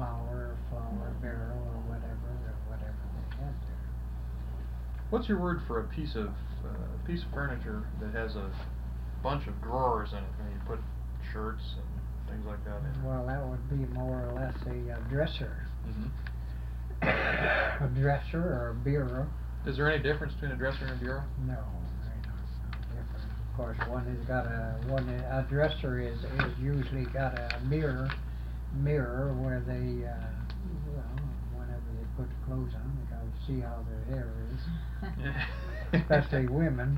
flour barrel or whatever they had there. What's your word for a piece of furniture that has a bunch of drawers in it, and you put shirts and things like that in? Well, that would be more or less a dresser. Mm-hmm. A dresser or a bureau. Is there any difference between a dresser and a bureau? No, they're not different. Of course, a dresser is usually got a mirror where they, whenever they put the clothes on, they gotta see how their hair is. Especially women.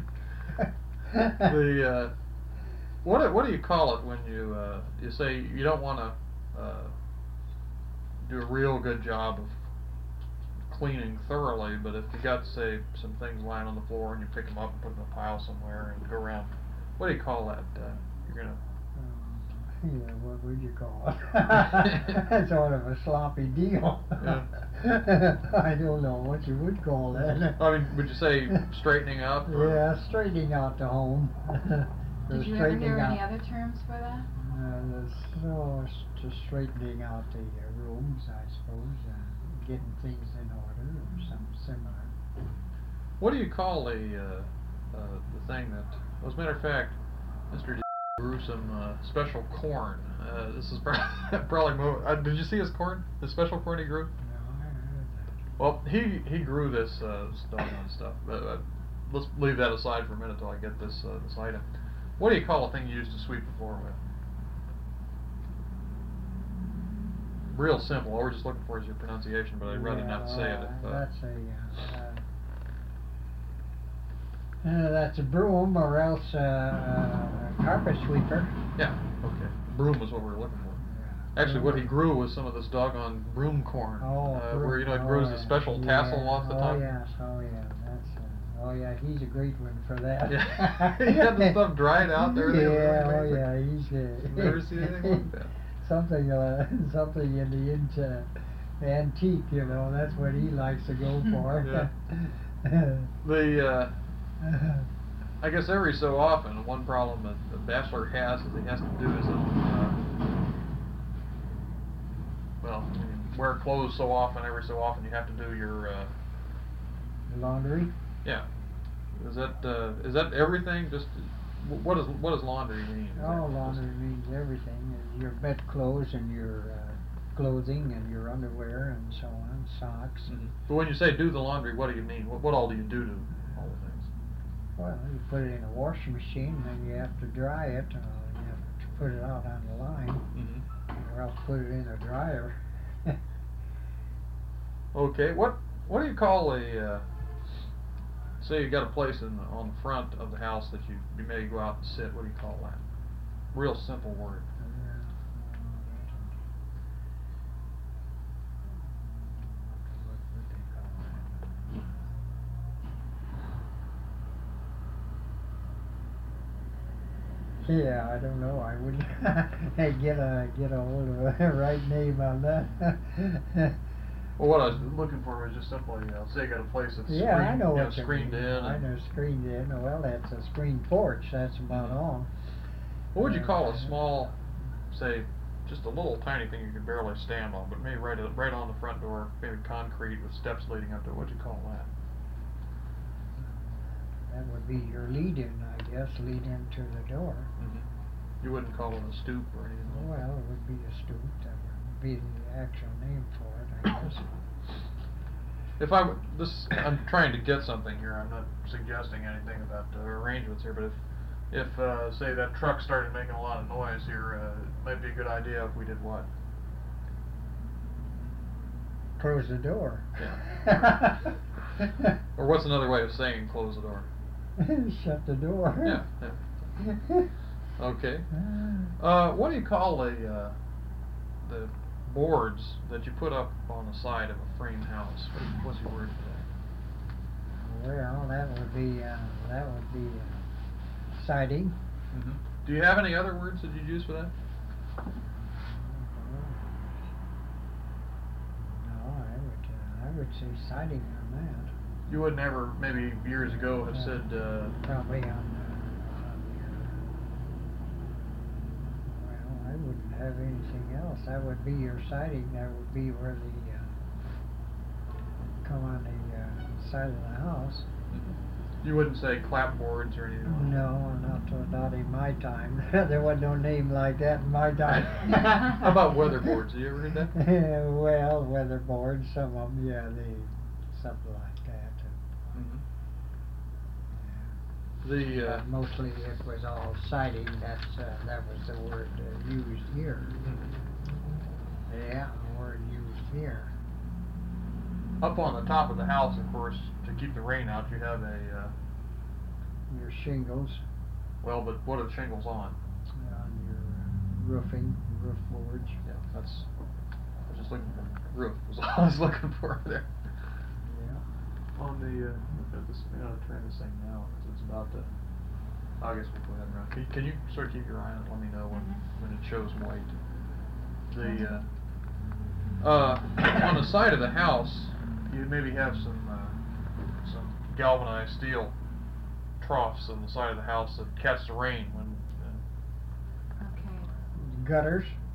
The what do you call it when you say you don't want to do a real good job of cleaning thoroughly, but if you got, say, some things lying on the floor and you pick them up and put them in a pile somewhere and go around, what do you call that? You're gonna. Yeah, what would you call it? Sort of a sloppy deal. Yeah. I don't know what you would call that. I mean, would you say straightening up? Or? Yeah, straightening out the home. Did you ever hear any other terms for that? Just straightening out the rooms, I suppose, getting things in order or something similar. What do you call the thing that, as a matter of fact, Mr. D grew some special corn. This is probably more. Did you see his corn? The special corn he grew? No, I heard that. Well, he grew this doggone stuff. Let's leave that aside for a minute till I get this item. What do you call a thing you use to sweep the floor with? Real simple. All we're just looking for is your pronunciation, but I'd rather not say it. That's a broom or else a carpet sweeper. Yeah, okay. Broom was what we were looking for. Yeah. Actually, what he grew was some of this doggone broom corn. Where it grows a special tassel off the top. Oh yes, he's a great one for that. Yeah. He had the stuff dried out there. Yeah, he's never seen anything like that. Something in the antique, that's what he likes to go for. Yeah. I guess every so often, one problem that the bachelor has is he has to do his own, wear clothes so often, every so often you have to do your, laundry? Yeah. Is that everything? Just, what does laundry mean? Laundry means everything. Your bedclothes and your clothing and your underwear and so on, socks. Mm-hmm. But when you say do the laundry, what do you mean? What all do you do to all the things? Well, you put it in a washing machine, then you have to dry it. You have to put it out on the line, or else put it in a dryer. Okay, what do you call a say you got a place on the front of the house that you may go out and sit? What do you call that? Real simple word. Yeah, I don't know. I wouldn't get a hold of a right name on that. Well, what I was looking for was just simply, say you got a place that's screened in. I know, screened in. Well, that's a screened porch. That's about all. What would you call a small, say, just a little tiny thing you could barely stand on, but maybe right on the front door, maybe concrete with steps leading up to it? What'd you call that? That would be your lead-in, I guess, lead-in to the door. Mm-hmm. You wouldn't call it a stoop or anything like that? Well, it would be a stoop. That would be the actual name for it, I guess. If I'm trying to get something here. I'm not suggesting anything about arrangements here, but if say that truck started making a lot of noise here, it might be a good idea if we did what? Close the door. Yeah. Or what's another way of saying close the door? Shut the door. Yeah. Okay. What do you call the boards that you put up on the side of a frame house? What's your word for that? Well, that would be siding. Mm-hmm. Do you have any other words that you'd use for that? No, I would say siding on that. You would never, maybe years ago, have said... Probably on your... Well, I wouldn't have anything else. That would be your siding, that would be where the, come on the, side of the house. You wouldn't say clapboards or anything like that? No, not in my time. There wasn't no name like that in my time. How about weatherboards? Have you ever heard that? Well, weatherboards, some of them, yeah, something like that. Mm-hmm. Yeah. Mostly it was all siding, that was the word used here. Yeah, the word used here. Up on the top of the house, of course, to keep the rain out, you have Your shingles well, but what are the shingles on? on your roofing, roof boards. Yeah, I was just looking for roof, was all I was looking for there. Yeah. On the, turn this thing now, because it's about to, I guess we'll go ahead and run. Can you sort of keep your eye on it, let me know when it shows white. On the side of the house, you maybe have some galvanized steel troughs on the side of the house that catch the rain when. Okay. Gutters.